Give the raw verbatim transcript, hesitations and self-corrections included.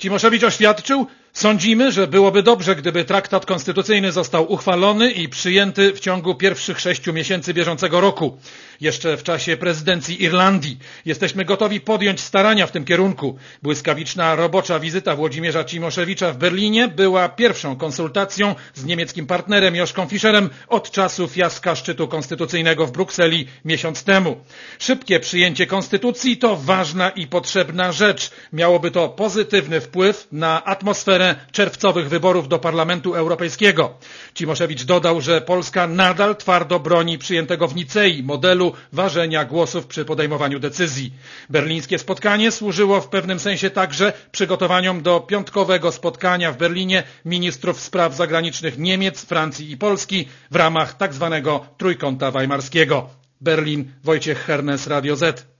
Cimoszewicz oświadczył: sądzimy, że byłoby dobrze, gdyby traktat konstytucyjny został uchwalony i przyjęty w ciągu pierwszych sześciu miesięcy bieżącego roku, jeszcze w czasie prezydencji Irlandii. Jesteśmy gotowi podjąć starania w tym kierunku. Błyskawiczna robocza wizyta Włodzimierza Cimoszewicza w Berlinie była pierwszą konsultacją z niemieckim partnerem Joschką Fischerem od czasu fiaska szczytu konstytucyjnego w Brukseli miesiąc temu. Szybkie przyjęcie konstytucji to ważna i potrzebna rzecz. Miałoby to pozytywny wpływ na atmosferę czerwcowych wyborów do Parlamentu Europejskiego. Cimoszewicz dodał, że Polska nadal twardo broni przyjętego w Nicei modelu ważenia głosów przy podejmowaniu decyzji. Berlińskie spotkanie służyło w pewnym sensie także przygotowaniom do piątkowego spotkania w Berlinie ministrów spraw zagranicznych Niemiec, Francji i Polski w ramach tak zwanego Trójkąta Weimarskiego. Berlin, Wojciech Hernes, Radio Z.